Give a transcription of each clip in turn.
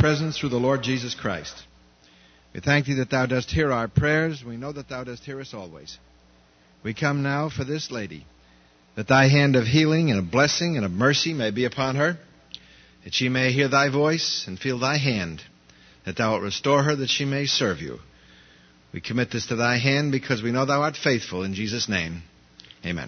presence through the Lord Jesus Christ. We thank Thee that Thou dost hear our prayers. We know that Thou dost hear us always. We come now for this lady, that Thy hand of healing and of blessing and of mercy may be upon her, that she may hear Thy voice and feel Thy hand, that Thou wilt restore her, that she may serve You. We commit this to Thy hand because we know Thou art faithful. In Jesus' name, amen.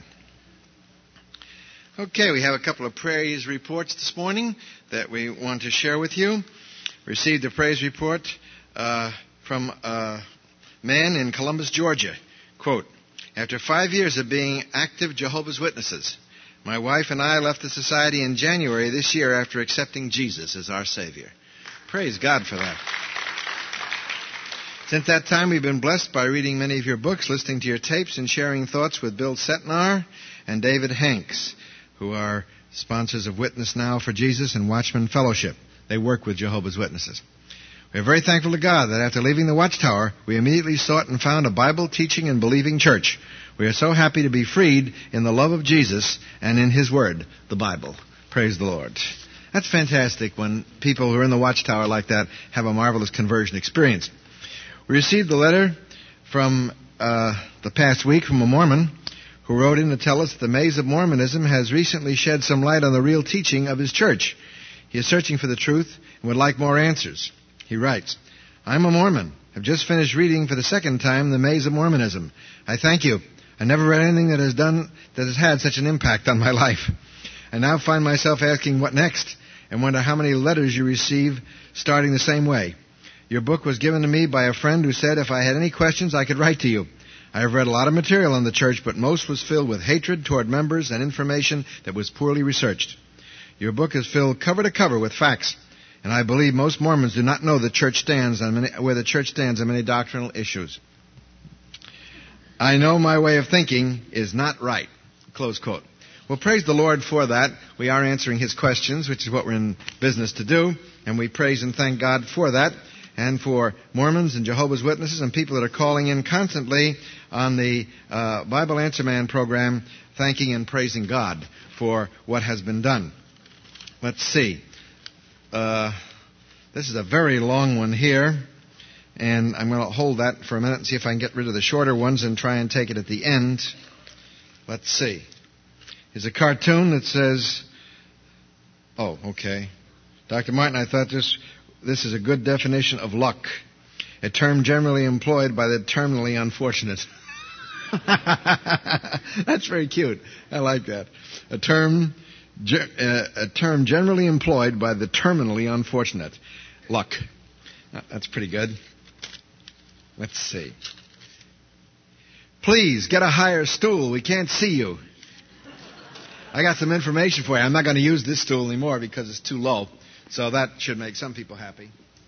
Okay, we have a couple of praise reports this morning that we want to share with you. Received a praise report from a man in Columbus, Georgia. Quote, "After 5 years of being active Jehovah's Witnesses, my wife and I left the society in January this year after accepting Jesus as our Savior." Praise God for that. Since that time, we've been blessed by reading many of your books, listening to your tapes, and sharing thoughts with Bill Setnar and David Hanks, who are sponsors of Witness Now for Jesus and Watchman Fellowship. They work with Jehovah's Witnesses. We are very thankful to God that after leaving the Watchtower, we immediately sought and found a Bible-teaching and believing church. We are so happy to be freed in the love of Jesus and in His Word, the Bible. Praise the Lord. That's fantastic when people who are in the Watchtower like that have a marvelous conversion experience. We received a letter from the past week from a Mormon who wrote in to tell us that the maze of Mormonism has recently shed some light on the real teaching of his church. He is searching for the truth and would like more answers. He writes, "I'm a Mormon. I've just finished reading for the second time The Maze of Mormonism. I thank you. I never read anything that has had such an impact on my life. I now find myself asking what next and wonder how many letters you receive starting the same way. Your book was given to me by a friend who said if I had any questions I could write to you. I have read a lot of material on the church, but most was filled with hatred toward members and information that was poorly researched. Your book is filled cover to cover with facts, and I believe most Mormons do not know where the church stands on many doctrinal issues. I know my way of thinking is not right." Close quote. Well, praise the Lord for that. We are answering his questions, which is what we're in business to do, and we praise and thank God for that, and for Mormons and Jehovah's Witnesses and people that are calling in constantly on the Bible Answer Man program, thanking and praising God for what has been done. Let's see. This is a very long one here, and I'm going to hold that for a minute and see if I can get rid of the shorter ones and try and take it at the end. Let's see. Here's a cartoon that says, oh, okay. Dr. Martin, I thought this is a good definition of luck, a term generally employed by the terminally unfortunate. That's very cute. I like that. A term generally employed by the terminally unfortunate. Luck. That's pretty good. Let's see. "Please get a higher stool. We can't see you." I got some information for you. I'm not going to use this stool anymore because it's too low. So that should make some people happy.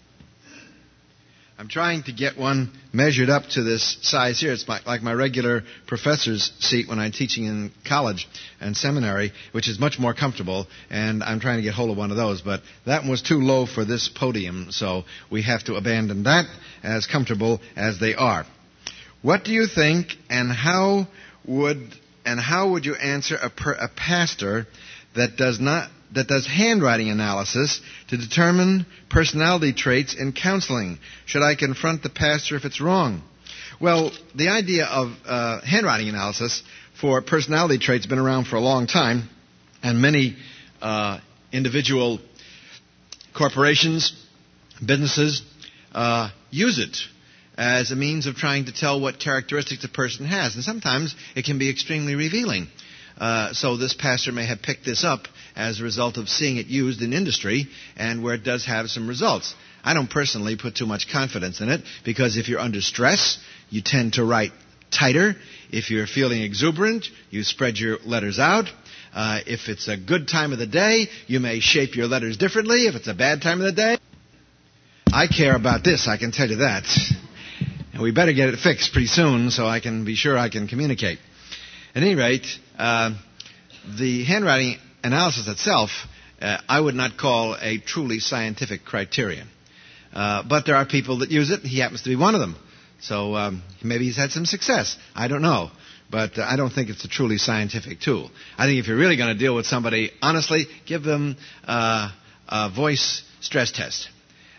I'm trying to get one measured up to this size here. It's like my regular professor's seat when I'm teaching in college and seminary, which is much more comfortable, and I'm trying to get hold of one of those. But that one was too low for this podium, so we have to abandon that, as comfortable as they are. What do you think, and how would you answer a pastor that does handwriting analysis to determine personality traits in counseling? Should I confront the pastor if it's wrong? Well, the idea of handwriting analysis for personality traits has been around for a long time, and many individual corporations, businesses use it as a means of trying to tell what characteristics a person has. And sometimes it can be extremely revealing. So this pastor may have picked this up as a result of seeing it used in industry and where it does have some results. I don't personally put too much confidence in it because if you're under stress, you tend to write tighter. If you're feeling exuberant, you spread your letters out. If it's a good time of the day, you may shape your letters differently. If it's a bad time of the day, I care about this, I can tell you that. And we better get it fixed pretty soon so I can be sure I can communicate. At any rate, the handwriting analysis itself, I would not call a truly scientific criterion. But there are people that use it, and he happens to be one of them. So maybe he's had some success. I don't know. But I don't think it's a truly scientific tool. I think if you're really going to deal with somebody honestly, give them a voice stress test.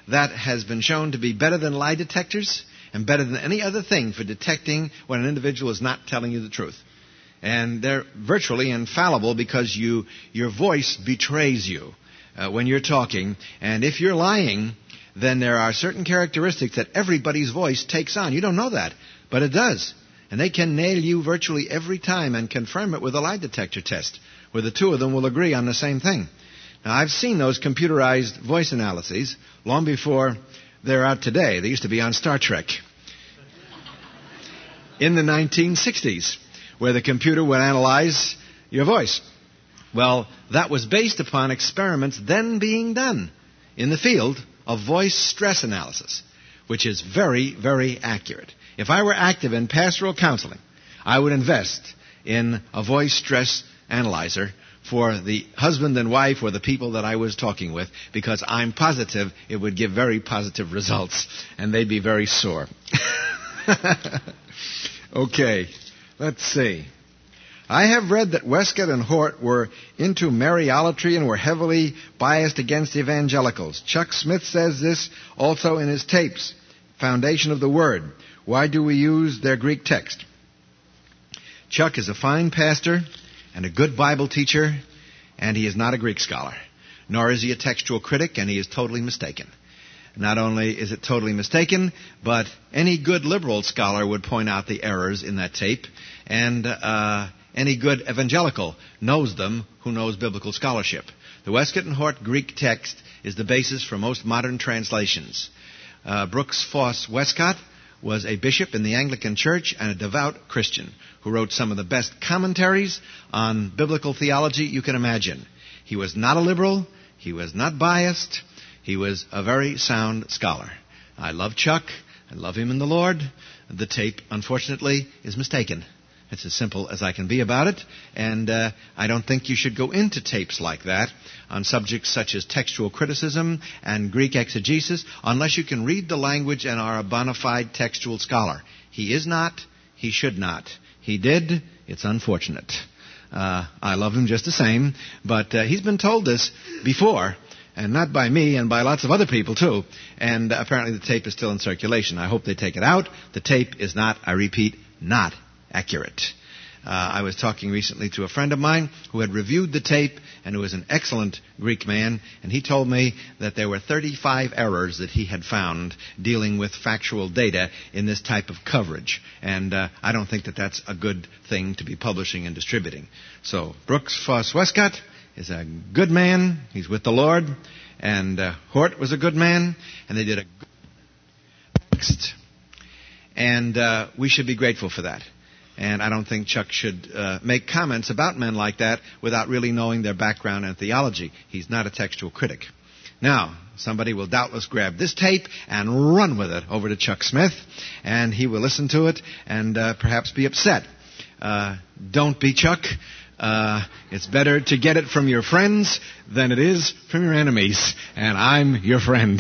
that has been shown to be better than lie detectors and better than any other thing for detecting when an individual is not telling you the truth. And they're virtually infallible because your voice betrays you when you're talking. And if you're lying, then there are certain characteristics that everybody's voice takes on. You don't know that, but it does. And they can nail you virtually every time and confirm it with a lie detector test, where the two of them will agree on the same thing. Now, I've seen those computerized voice analyses long before they're out today. They used to be on Star Trek in the 1960s, where the computer would analyze your voice. Well, that was based upon experiments then being done in the field of voice stress analysis, which is very, very accurate. If I were active in pastoral counseling, I would invest in a voice stress analyzer for the husband and wife or the people that I was talking with, because I'm positive it would give very positive results, and they'd be very sore. Okay, let's see. I have read that Westcott and Hort were into Mariolatry and were heavily biased against evangelicals. Chuck Smith says this also in his tapes, Foundation of the Word. Why do we use their Greek text? Chuck is a fine pastor and a good Bible teacher, and he is not a Greek scholar, nor is he a textual critic, and he is totally mistaken. Not only is it totally mistaken, but any good liberal scholar would point out the errors in that tape, and any good evangelical knows them who knows biblical scholarship. The Westcott and Hort Greek text is the basis for most modern translations. Brooks Foss Westcott was a bishop in the Anglican Church and a devout Christian who wrote some of the best commentaries on biblical theology you can imagine. He was not a liberal. He was not biased. He was a very sound scholar. I love Chuck. I love him in the Lord. The tape, unfortunately, is mistaken. It's as simple as I can be about it, and I don't think you should go into tapes like that on subjects such as textual criticism and Greek exegesis unless you can read the language and are a bona fide textual scholar. He is not. He should not. He did. It's unfortunate. I love him just the same, but he's been told this before, and not by me and by lots of other people, too. And apparently the tape is still in circulation. I hope they take it out. The tape is not, I repeat, not accurate. I was talking recently to a friend of mine who had reviewed the tape and who was an excellent Greek man, and he told me that there were 35 errors that he had found dealing with factual data in this type of coverage. And I don't think that that's a good thing to be publishing and distributing. So Brooks Foss Westcott is a good man. He's with the Lord. And Hort was a good man, and they did a good text. And we should be grateful for that. And I don't think Chuck should make comments about men like that without really knowing their background and theology. He's not a textual critic. Now, somebody will doubtless grab this tape and run with it over to Chuck Smith, and he will listen to it and perhaps be upset. Don't be, Chuck. It's better to get it from your friends than it is from your enemies, and I'm your friend.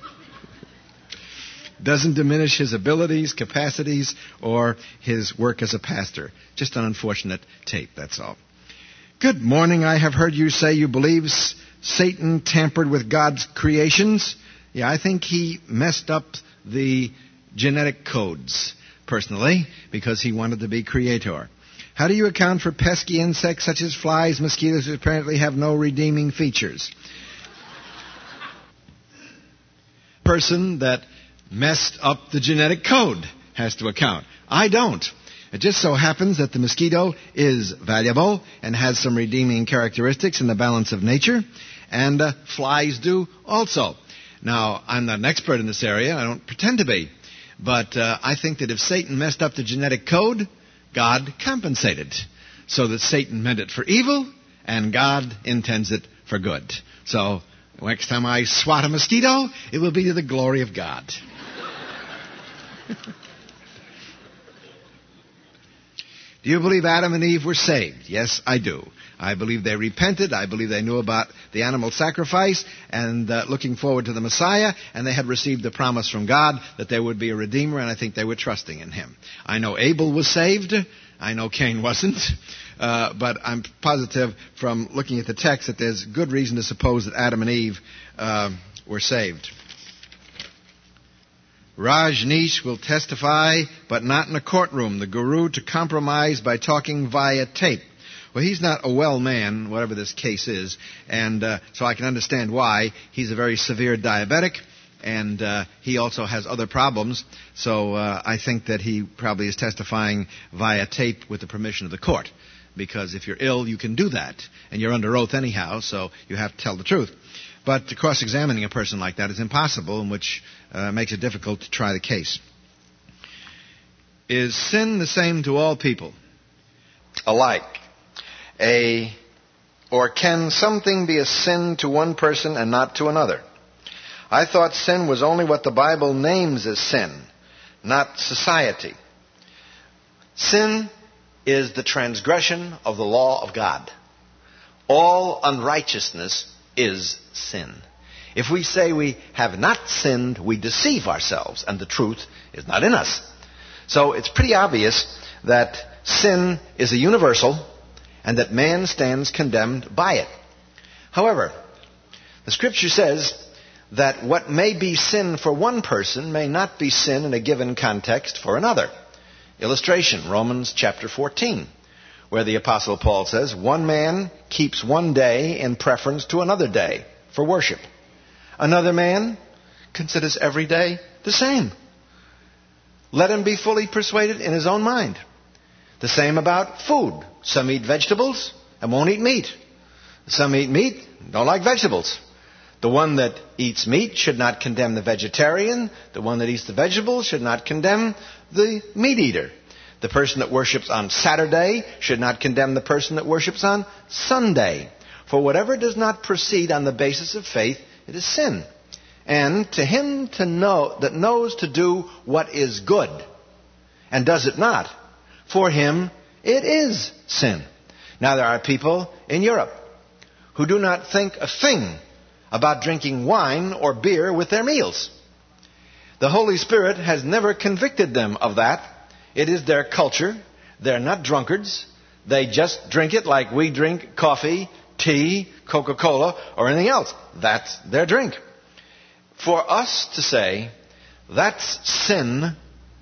Doesn't diminish his abilities, capacities, or his work as a pastor. Just an unfortunate tape, that's all. Good morning. I have heard you say you believe Satan tampered with God's creations. Yeah, I think he messed up the genetic codes, personally, because he wanted to be creator. How do you account for pesky insects such as flies, mosquitoes, who apparently have no redeeming features? Person that messed up the genetic code has to account. I don't. It just so happens that the mosquito is valuable and has some redeeming characteristics in the balance of nature, and flies do also. Now, I'm not an expert in this area. I don't pretend to be. But I think that if Satan messed up the genetic code, God compensated, so that Satan meant it for evil and God intends it for good. So next time I swat a mosquito, it will be to the glory of God. Do you believe Adam and Eve were saved? Yes, I do. I believe they repented. I believe they knew about the animal sacrifice and looking forward to the Messiah, and they had received the promise from God that there would be a Redeemer, and I think they were trusting in Him. I know Abel was saved. I know Cain wasn't. But I'm positive from looking at the text that there's good reason to suppose that Adam and Eve were saved. Rajneesh will testify, but not in a courtroom. The guru to compromise by talking via tape. Well, he's not a well man, whatever this case is, and so I can understand why. He's a very severe diabetic, and he also has other problems, so I think that he probably is testifying via tape with the permission of the court, because if you're ill, you can do that, and you're under oath anyhow, so you have to tell the truth. But cross-examining a person like that is impossible, and which makes it difficult to try the case. Is sin the same to all people? Alike. Or can something be a sin to one person and not to another? I thought sin was only what the Bible names as sin, not society. Sin is the transgression of the law of God. All unrighteousness is sin. If we say we have not sinned, we deceive ourselves, and the truth is not in us. So it's pretty obvious that sin is a universal, and that man stands condemned by it. However, the Scripture says that what may be sin for one person may not be sin in a given context for another. Illustration, Romans chapter 14, where the Apostle Paul says, one man keeps one day in preference to another day for worship. Another man considers every day the same. Let him be fully persuaded in his own mind. The same about food. Some eat vegetables and won't eat meat. Some eat meat, don't like vegetables. The one that eats meat should not condemn the vegetarian. The one that eats the vegetables should not condemn the meat eater. The person that worships on Saturday should not condemn the person that worships on Sunday. For whatever does not proceed on the basis of faith, it is sin. And to him that knows to do what is good and does it not, for him it is sin. Now there are people in Europe who do not think a thing about drinking wine or beer with their meals. The Holy Spirit has never convicted them of that. It is their culture. They're not drunkards. They just drink it like we drink coffee, tea, Coca-Cola, or anything else. That's their drink. For us to say that's sin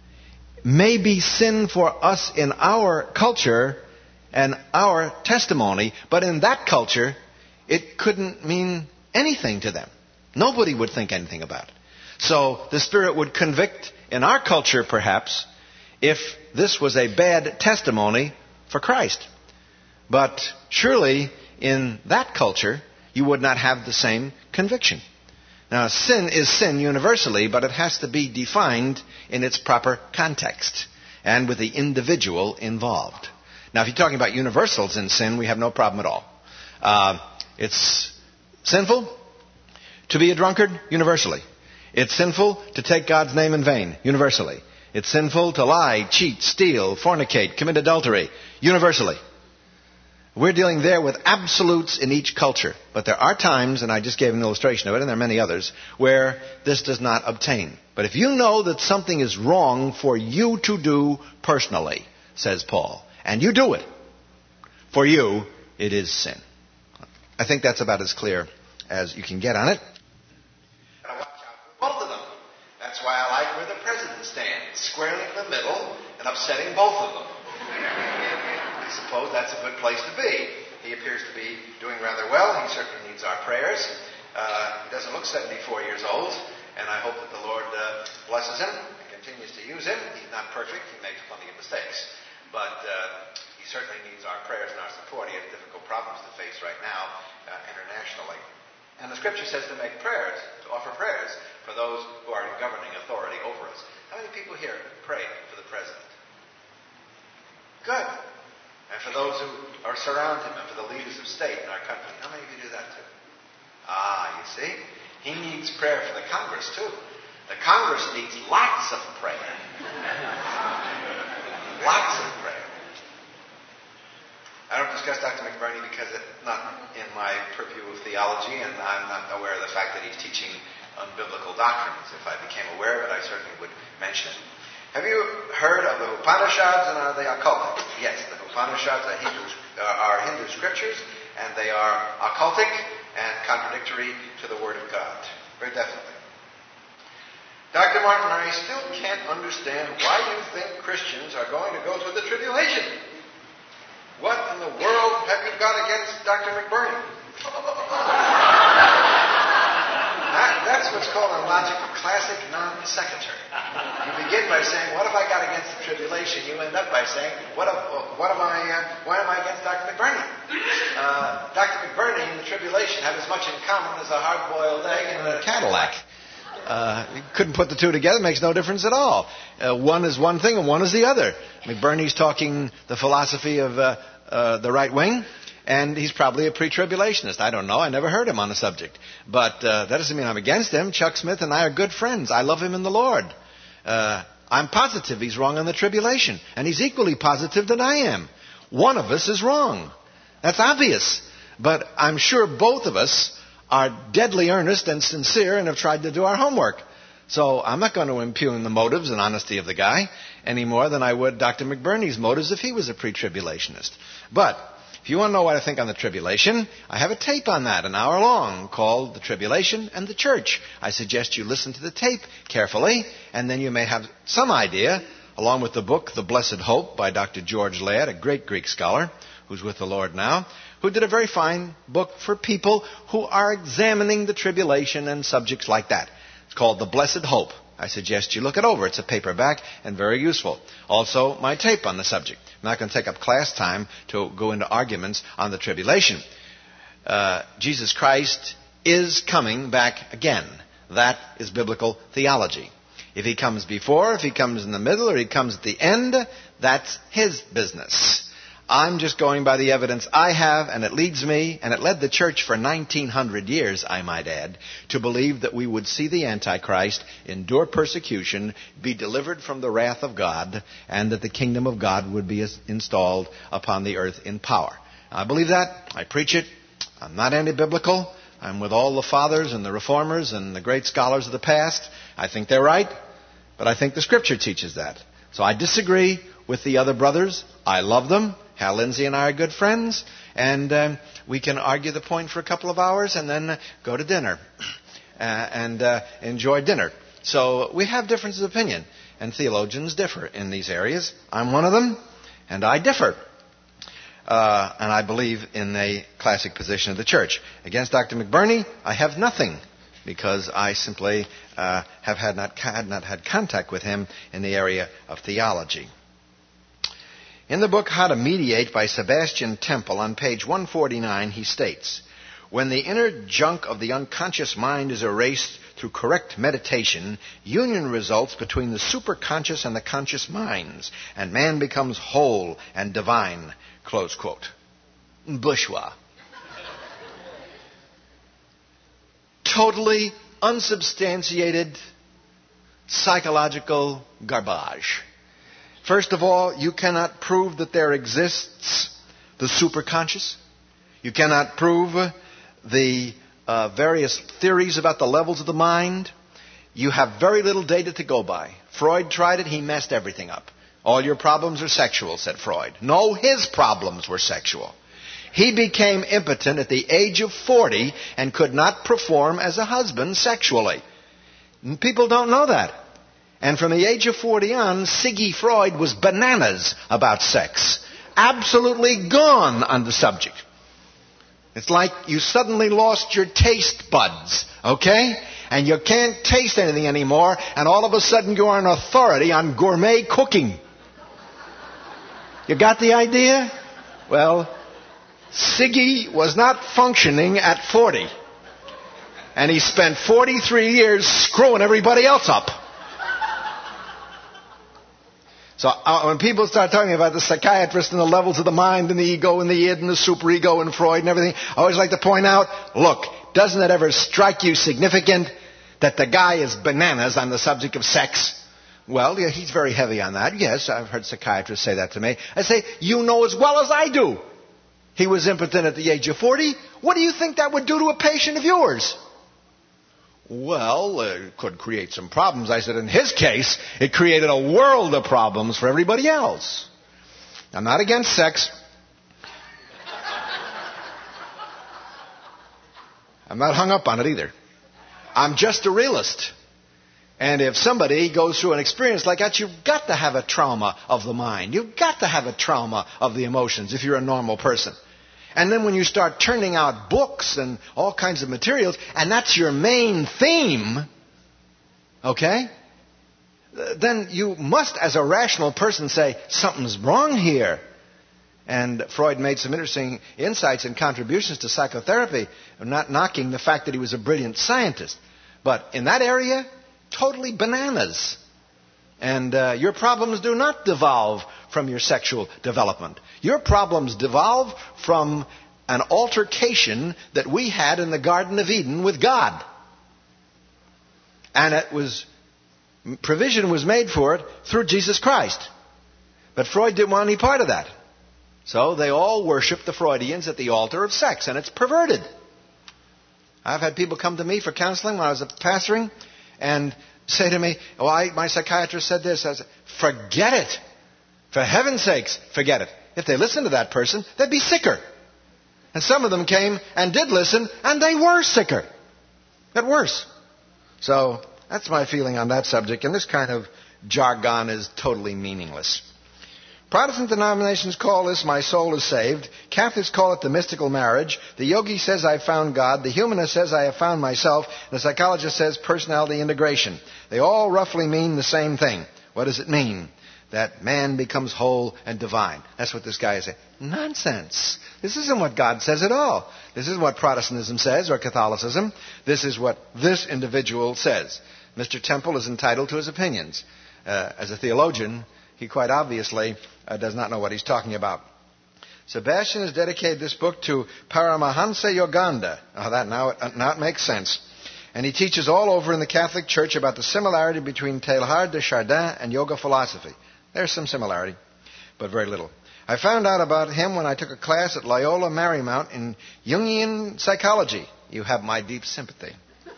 may be sin for us in our culture and our testimony, but in that culture, it couldn't mean anything to them. Nobody would think anything about it. So the Spirit would convict in our culture, perhaps, if this was a bad testimony for Christ. But surely in that culture, you would not have the same conviction. Now, sin is sin universally, but it has to be defined in its proper context and with the individual involved. Now, if you're talking about universals in sin, we have no problem at all. It's sinful to be a drunkard, universally. It's sinful to take God's name in vain, universally. It's sinful to lie, cheat, steal, fornicate, commit adultery, universally. We're dealing there with absolutes in each culture. But there are times, and I just gave an illustration of it, and there are many others, where this does not obtain. But if you know that something is wrong for you to do personally, says Paul, and you do it, for you, it is sin. I think that's about as clear as you can get on it. Gotta watch out for both of them. That's why I like where the president stands, squarely in the middle and upsetting both of them. I suppose that's a good place to be. He appears to be doing rather well. He certainly needs our prayers. He doesn't look 74 years old, and I hope that the Lord blesses him and continues to use him. He's not perfect. He makes plenty of mistakes. But he certainly needs our prayers and our support. He has difficult problems to face right now internationally. And the Scripture says to make prayers, to offer prayers for those who are in governing authority over us. How many people here pray for the president? Good. And for those who are surround him and for the leaders of state in our country. How many of you do that too? You see? He needs prayer for the Congress too. The Congress needs lots of prayer. Lots of prayer. I don't discuss Dr. McBurney because it's not in my purview of theology, and I'm not aware of the fact that he's teaching unbiblical doctrines. If I became aware of it, I certainly would mention it. Have you heard of the Upanishads and are they occultic? Yes, the Upanishads are Hindu scriptures, and they are occultic and contradictory to the Word of God. Very definitely. Dr. Martin, I still can't understand why you think Christians are going to go through the tribulation. What in the world have you got against Dr. McBurney? That's what's called a logical classic non sequitur. You begin by saying, what have I got against the tribulation? You end up by saying, why am I against Dr. McBurney? Dr. McBurney and the tribulation have as much in common as a hard-boiled egg and a Cadillac. You couldn't put the two together. It makes no difference at all. One is one thing and one is the other. McBurney's talking the philosophy of the right wing, and he's probably a pre-tribulationist. I don't know. I never heard him on the subject. But that doesn't mean I'm against him. Chuck Smith and I are good friends. I love him in the Lord. I'm positive he's wrong on the tribulation, and he's equally positive that I am. One of us is wrong. That's obvious. But I'm sure both of us are deadly earnest and sincere and have tried to do our homework. So I'm not going to impugn the motives and honesty of the guy any more than I would Dr. McBurney's motives if he was a pre-tribulationist. But if you want to know what I think on the tribulation, I have a tape on that, an hour long, called The Tribulation and the Church. I suggest you listen to the tape carefully, and then you may have some idea, along with the book The Blessed Hope by Dr. George Ladd, a great Greek scholar who's with the Lord now, who did a very fine book for people who are examining the tribulation and subjects like that. It's called The Blessed Hope. I suggest you look it over. It's a paperback and very useful. Also, my tape on the subject. I'm not going to take up class time to go into arguments on the tribulation. Jesus Christ is coming back again. That is biblical theology. If he comes before, if he comes in the middle, or he comes at the end, that's his business. I'm just going by the evidence I have, and it leads me, and it led the church for 1900 years, I might add, to believe that we would see the Antichrist endure persecution, be delivered from the wrath of God, and that the kingdom of God would be installed upon the earth in power. I believe that. I preach it. I'm not anti-biblical. I'm with all the fathers and the reformers and the great scholars of the past. I think they're right, but I think the Scripture teaches that. So I disagree with the other brothers. I love them. Hal Lindsey and I are good friends, and we can argue the point for a couple of hours and then go to dinner and enjoy dinner. So we have differences of opinion, and theologians differ in these areas. I'm one of them, and I differ. And I believe in a classic position of the church. Against Dr. McBurney, I have nothing, because I simply have not had contact with him in the area of theology. In the book How to Mediate by Sebastian Temple, on page 149, he states, when the inner junk of the unconscious mind is erased through correct meditation, union results between the superconscious and the conscious minds, and man becomes whole and divine. Close quote. Bourgeois. Totally unsubstantiated psychological garbage. First of all, you cannot prove that there exists the superconscious. You cannot prove the various theories about the levels of the mind. You have very little data to go by. Freud tried it. He messed everything up. All your problems are sexual, said Freud. No, his problems were sexual. He became impotent at the age of 40 and could not perform as a husband sexually. And people don't know that. And from the age of 40 on, Siggy Freud was bananas about sex. Absolutely gone on the subject. It's like you suddenly lost your taste buds, okay? And you can't taste anything anymore, and all of a sudden you're an authority on gourmet cooking. You got the idea? Well, Siggy was not functioning at 40. And he spent 43 years screwing everybody else up. So when people start talking about the psychiatrist and the levels of the mind and the ego and the id and the superego and Freud and everything, I always like to point out, look, doesn't it ever strike you significant that the guy is bananas on the subject of sex? Well, yeah, he's very heavy on that. Yes, I've heard psychiatrists say that to me. I say, you know as well as I do. He was impotent at the age of 40. What do you think that would do to a patient of yours? Well, it could create some problems. I said, in his case, it created a world of problems for everybody else. I'm not against sex. I'm not hung up on it either. I'm just a realist. And if somebody goes through an experience like that, you've got to have a trauma of the mind. You've got to have a trauma of the emotions if you're a normal person. And then when you start turning out books and all kinds of materials, and that's your main theme, okay, then you must, as a rational person, say, something's wrong here. And Freud made some interesting insights and contributions to psychotherapy, not knocking the fact that he was a brilliant scientist. But in that area, totally bananas. And your problems do not devolve from your sexual development. Your problems devolve from an altercation that we had in the Garden of Eden with God. And provision was made for it through Jesus Christ. But Freud didn't want any part of that. So they all worship the Freudians at the altar of sex, and it's perverted. I've had people come to me for counseling when I was pastoring and say to me, my psychiatrist said this. I said, forget it. For heaven's sakes, forget it. If they listened to that person, they'd be sicker. And some of them came and did listen, and they were sicker. Got worse. So that's my feeling on that subject, and this kind of jargon is totally meaningless. Protestant denominations call this my soul is saved. Catholics call it the mystical marriage. The yogi says I've found God. The humanist says I have found myself. The psychologist says personality integration. They all roughly mean the same thing. What does it mean? That man becomes whole and divine. That's what this guy is saying. Nonsense. This isn't what God says at all. This isn't what Protestantism says or Catholicism. This is what this individual says. Mr. Temple is entitled to his opinions. As a theologian, he quite obviously does not know what he's talking about. Sebastian has dedicated this book to Paramahansa Yogananda. Now it makes sense. And he teaches all over in the Catholic Church about the similarity between Teilhard de Chardin and yoga philosophy. There's some similarity, but very little. I found out about him when I took a class at Loyola Marymount in Jungian psychology. You have my deep sympathy.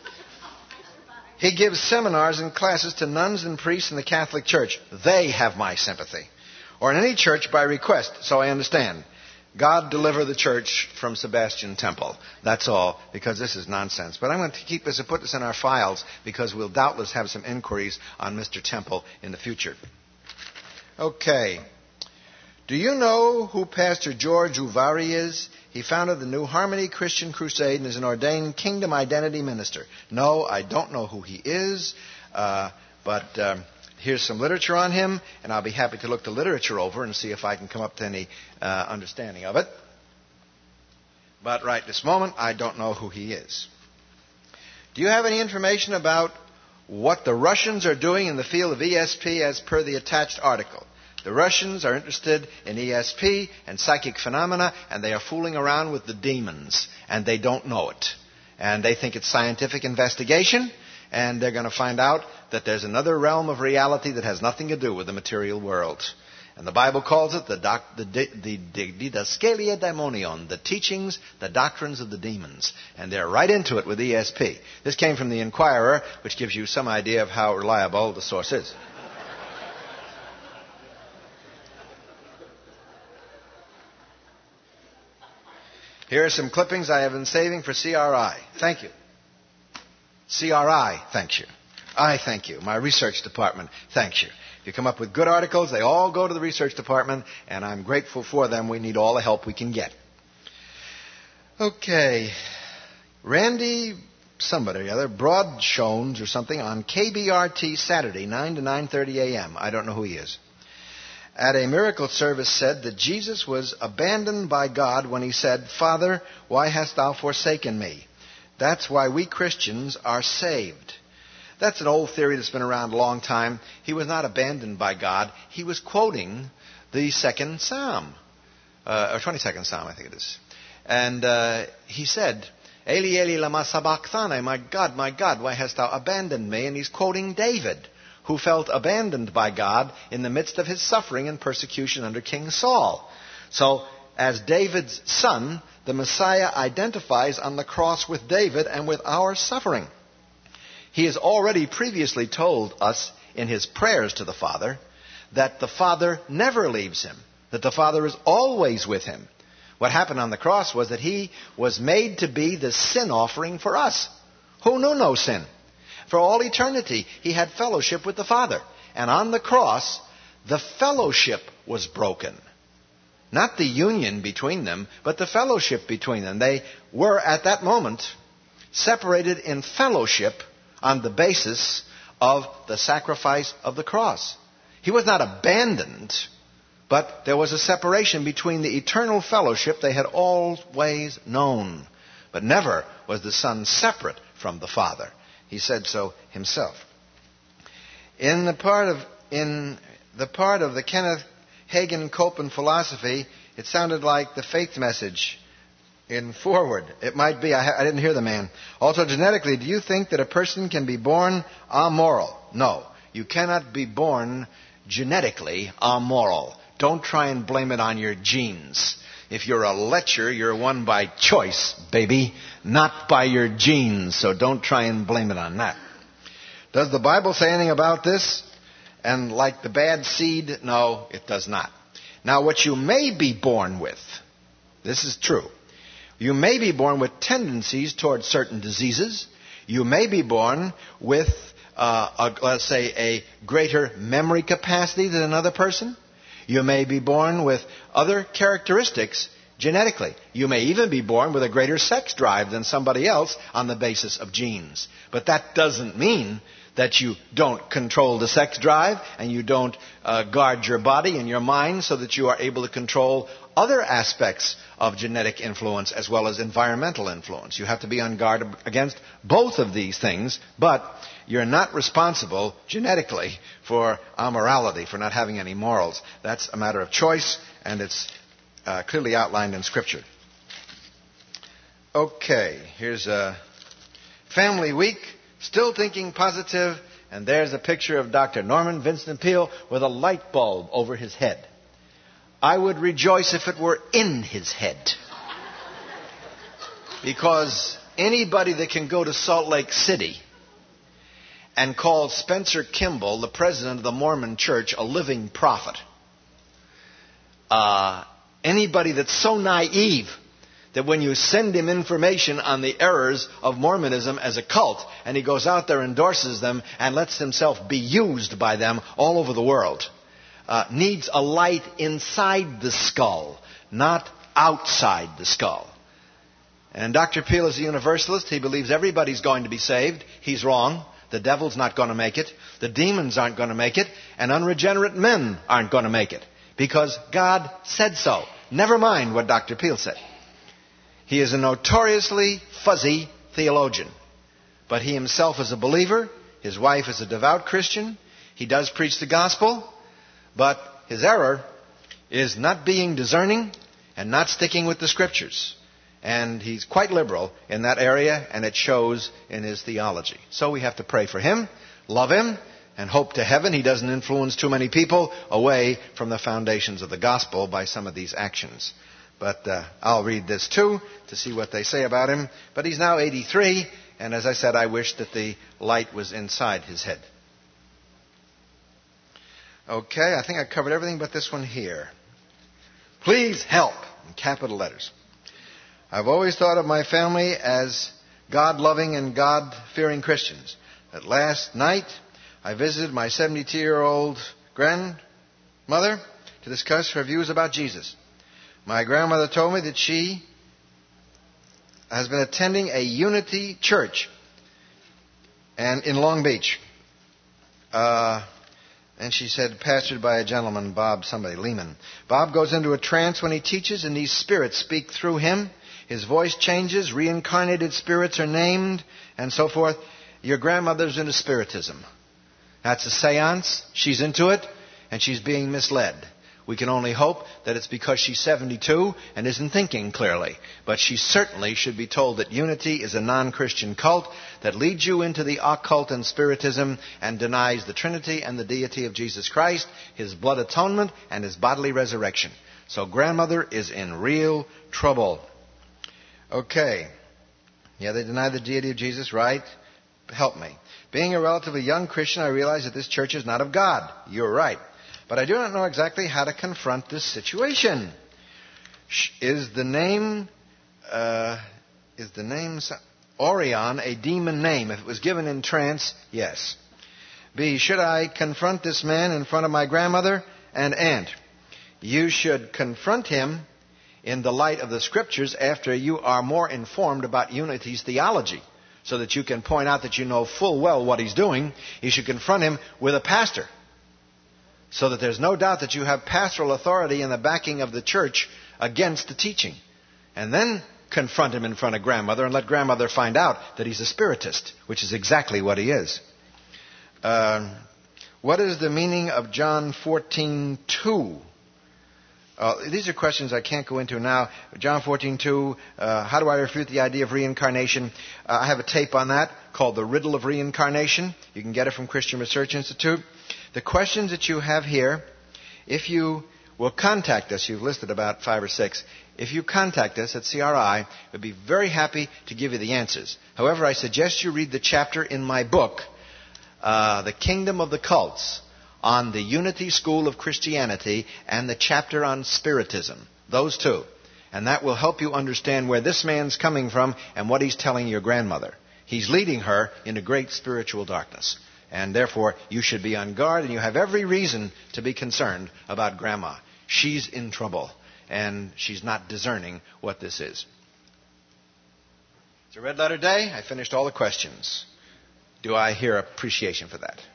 He gives seminars and classes to nuns and priests in the Catholic Church. They have my sympathy. Or in any church by request, so I understand. God deliver the church from Sebastian Temple. That's all, because this is nonsense. But I'm going to keep this and put this in our files because we'll doubtless have some inquiries on Mr. Temple in the future. Okay. Do you know who Pastor George Uvari is? He founded the New Harmony Christian Crusade and is an ordained Kingdom Identity minister. No, I don't know who he is, but here's some literature on him, and I'll be happy to look the literature over and see if I can come up to any understanding of it. But right this moment, I don't know who he is. Do you have any information about what the Russians are doing in the field of ESP as per the attached article? The Russians are interested in ESP and psychic phenomena, and they are fooling around with the demons, and they don't know it. And they think it's scientific investigation, and they're going to find out that there's another realm of reality that has nothing to do with the material world. And the Bible calls it the Didascalia Daimonion, the teachings, the doctrines of the demons. And they're right into it with ESP. This came from the Inquirer, which gives you some idea of how reliable the source is. Here are some clippings I have been saving for CRI. Thank you. CRI thanks you. I thank you. My research department thanks you. If you come up with good articles, they all go to the research department, and I'm grateful for them. We need all the help we can get. Okay. Randy somebody or other, Broadshones or something, on KBRT Saturday, 9 to 9:30 a.m. I don't know who he is. At a miracle service said that Jesus was abandoned by God when he said, "Father, why hast thou forsaken me?" That's why we Christians are saved. That's an old theory that's been around a long time. He was not abandoned by God. He was quoting the second Psalm, or 22nd Psalm, I think it is. And he said, "Eli, Eli, lama sabachthani, my God, why hast thou abandoned me?" And he's quoting David, who felt abandoned by God in the midst of his suffering and persecution under King Saul. So, as David's son, the Messiah identifies on the cross with David and with our suffering. He has already previously told us in his prayers to the Father that the Father never leaves him, that the Father is always with him. What happened on the cross was that he was made to be the sin offering for us, who knew no sin. For all eternity, he had fellowship with the Father. And on the cross, the fellowship was broken. Not the union between them, but the fellowship between them. They were, at that moment, separated in fellowship on the basis of the sacrifice of the cross. He was not abandoned, but there was a separation between the eternal fellowship they had always known. But never was the Son separate from the Father. He said so himself. In the part of the Kenneth Hagin Copeland philosophy, it sounded like the faith message in Forward. It might be. I didn't hear the man. Also, genetically, do you think that a person can be born amoral? No. You cannot be born genetically amoral. Don't try and blame it on your genes. If you're a lecher, you're one by choice, baby, not by your genes. So don't try and blame it on that. Does the Bible say anything about this? And like the bad seed? No, it does not. Now, what you may be born with, this is true. You may be born with tendencies towards certain diseases. You may be born with, let's say, a greater memory capacity than another person. You may be born with other characteristics genetically. You may even be born with a greater sex drive than somebody else on the basis of genes. But that doesn't mean that you don't control the sex drive and you don't guard your body and your mind so that you are able to control other aspects of genetic influence as well as environmental influence. You have to be on guard against both of these things, but you're not responsible genetically for amorality, for not having any morals. That's a matter of choice, and it's clearly outlined in Scripture. Okay, here's a Family Week. Still thinking positive, and there's a picture of Dr. Norman Vincent Peale with a light bulb over his head. I would rejoice if it were in his head. Because anybody that can go to Salt Lake City and call Spencer Kimball, the president of the Mormon Church, a living prophet, anybody that's so naive that when you send him information on the errors of Mormonism as a cult, and he goes out there, endorses them, and lets himself be used by them all over the world, needs a light inside the skull, not outside the skull. And Dr. Peale is a universalist. He believes everybody's going to be saved. He's wrong. The devil's not going to make it. The demons aren't going to make it. And unregenerate men aren't going to make it. Because God said so. Never mind what Dr. Peale said. He is a notoriously fuzzy theologian. But he himself is a believer. His wife is a devout Christian. He does preach the gospel. But his error is not being discerning and not sticking with the Scriptures. And he's quite liberal in that area, and it shows in his theology. So we have to pray for him, love him, and hope to heaven he doesn't influence too many people away from the foundations of the gospel by some of these actions. But I'll read this too to see what they say about him. But he's now 83, and as I said, I wish that the light was inside his head. Okay, I think I covered everything but this one here. Please help, in capital letters. I've always thought of my family as God-loving and God-fearing Christians. But last night, I visited my 72-year-old grandmother to discuss her views about Jesus. My grandmother told me that she has been attending a Unity church and in Long Beach. And she said, pastored by a gentleman, Lehman. Bob goes into a trance when he teaches, and these spirits speak through him. His voice changes, reincarnated spirits are named, and so forth. Your grandmother's into spiritism. That's a seance. She's into it, and she's being misled. We can only hope that it's because she's 72 and isn't thinking clearly. But she certainly should be told that Unity is a non-Christian cult that leads you into the occult and spiritism and denies the Trinity and the deity of Jesus Christ, His blood atonement, and His bodily resurrection. So grandmother is in real trouble. Okay. Yeah, they deny the deity of Jesus, right? Help me. Being a relatively young Christian, I realize that this church is not of God. You're right. But I do not know exactly how to confront this situation. Is the name Orion a demon name? If it was given in trance, yes. B, should I confront this man in front of my grandmother and aunt? You should confront him in the light of the Scriptures after you are more informed about Unity's theology, so that you can point out that you know full well what he's doing. You should confront him with a pastor, so that there's no doubt that you have pastoral authority in the backing of the church against the teaching. And then confront him in front of grandmother and let grandmother find out that he's a spiritist, which is exactly what he is. What is the meaning of John 14:2? These are questions I can't go into now. John 14:2, how do I refute the idea of reincarnation? I have a tape on that called The Riddle of Reincarnation. You can get it from Christian Research Institute. The questions that you have here, if you will contact us, you've listed about 5 or 6. If you contact us at CRI, we'd be very happy to give you the answers. However, I suggest you read the chapter in my book, The Kingdom of the Cults, on the Unity School of Christianity, and the chapter on Spiritism. Those two. And that will help you understand where this man's coming from and what he's telling your grandmother. He's leading her into great spiritual darkness. And therefore, you should be on guard, and you have every reason to be concerned about Grandma. She's in trouble, and she's not discerning what this is. It's a red letter day. I finished all the questions. Do I hear appreciation for that?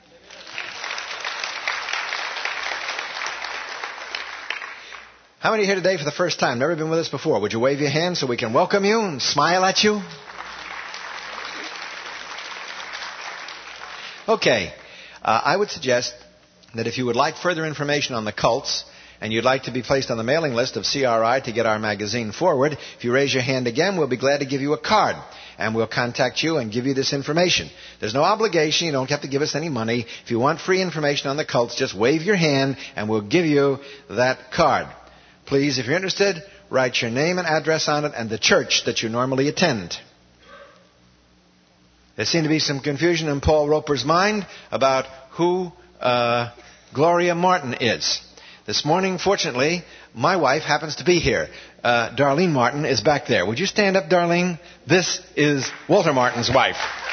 How many are here today for the first time? Never been with us before? Would you wave your hand so we can welcome you and smile at you? Okay. I would suggest that if you would like further information on the cults and you'd like to be placed on the mailing list of CRI to get our magazine forward, if you raise your hand again, we'll be glad to give you a card. And we'll contact you and give you this information. There's no obligation. You don't have to give us any money. If you want free information on the cults, just wave your hand and we'll give you that card. Please, if you're interested, write your name and address on it and the church that you normally attend. There seemed to be some confusion in Paul Roper's mind about who Gloria Martin is. This morning, fortunately, my wife happens to be here. Darlene Martin is back there. Would you stand up, Darlene? This is Walter Martin's wife.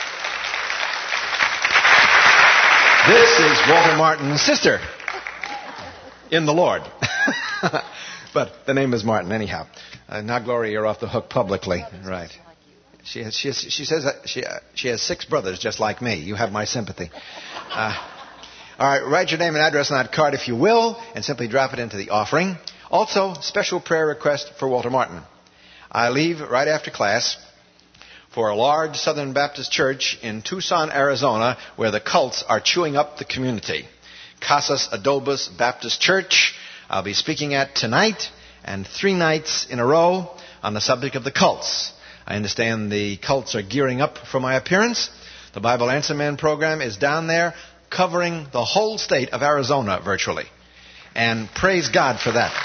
This is Walter Martin's sister in the Lord. But the name is Martin anyhow. Now, Gloria, you're off the hook publicly. Right. She says that she has 6 brothers just like me. You have my sympathy. All right, write your name and address on that card if you will, and simply drop it into the offering. Also, special prayer request for Walter Martin. I leave right after class for a large Southern Baptist church in Tucson, Arizona, where the cults are chewing up the community. Casas Adobas Baptist Church. I'll be speaking at tonight and 3 nights in a row on the subject of the cults. I understand the cults are gearing up for my appearance. The Bible Answer Man program is down there covering the whole state of Arizona virtually. And praise God for that.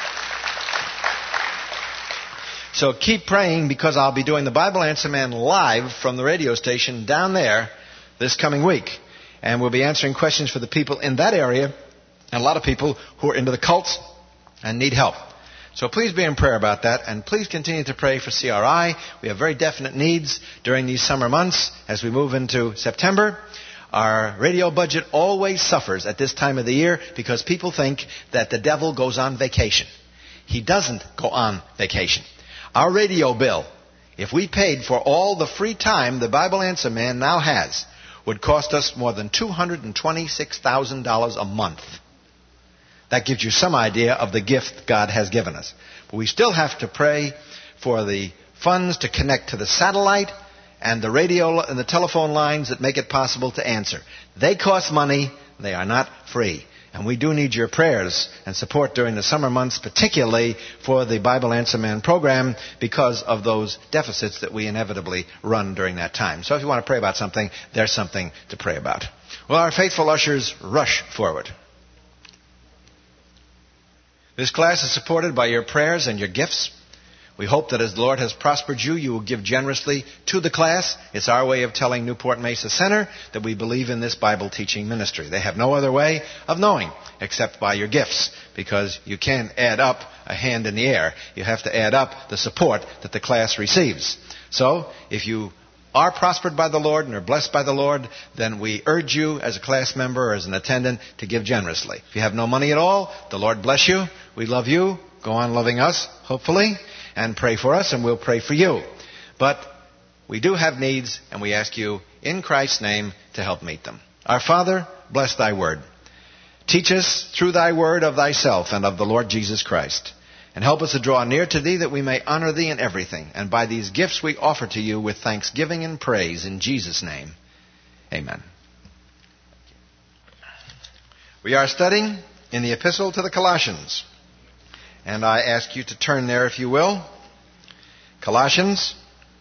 So keep praying, because I'll be doing the Bible Answer Man live from the radio station down there this coming week. And we'll be answering questions for the people in that area and a lot of people who are into the cults and need help. So please be in prayer about that, and please continue to pray for CRI. We have very definite needs during these summer months as we move into September. Our radio budget always suffers at this time of the year because people think that the devil goes on vacation. He doesn't go on vacation. Our radio bill, if we paid for all the free time the Bible Answer Man now has, would cost us more than $226,000 a month. That gives you some idea of the gift God has given us. But we still have to pray for the funds to connect to the satellite and the radio and the telephone lines that make it possible to answer. They cost money. They are not free. And we do need your prayers and support during the summer months, particularly for the Bible Answer Man program, because of those deficits that we inevitably run during that time. So if you want to pray about something, there's something to pray about. Well, our faithful ushers rush forward. This class is supported by your prayers and your gifts. We hope that as the Lord has prospered you, you will give generously to the class. It's our way of telling Newport Mesa Center that we believe in this Bible teaching ministry. They have no other way of knowing except by your gifts, because you can't add up a hand in the air. You have to add up the support that the class receives. So if you are prospered by the Lord and are blessed by the Lord, then we urge you as a class member or as an attendant to give generously. If you have no money at all, the Lord bless you. We love you. Go on loving us, hopefully, and pray for us, and we'll pray for you. But we do have needs, and we ask you in Christ's name to help meet them. Our Father, bless thy word. Teach us through thy word of thyself and of the Lord Jesus Christ. And help us to draw near to thee that we may honor thee in everything. And by these gifts we offer to you with thanksgiving and praise in Jesus' name. Amen. We are studying in the Epistle to the Colossians. And I ask you to turn there if you will. Colossians.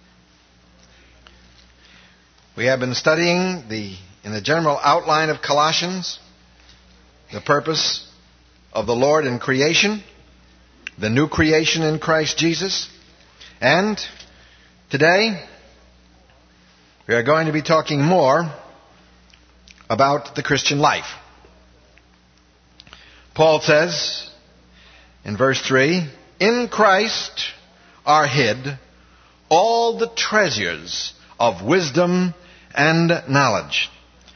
We have been studying in the general outline of Colossians, the purpose of the Lord in creation, the new creation in Christ Jesus. And today, we are going to be talking more about the Christian life. Paul says in verse 3, "In Christ are hid all the treasures of wisdom and knowledge."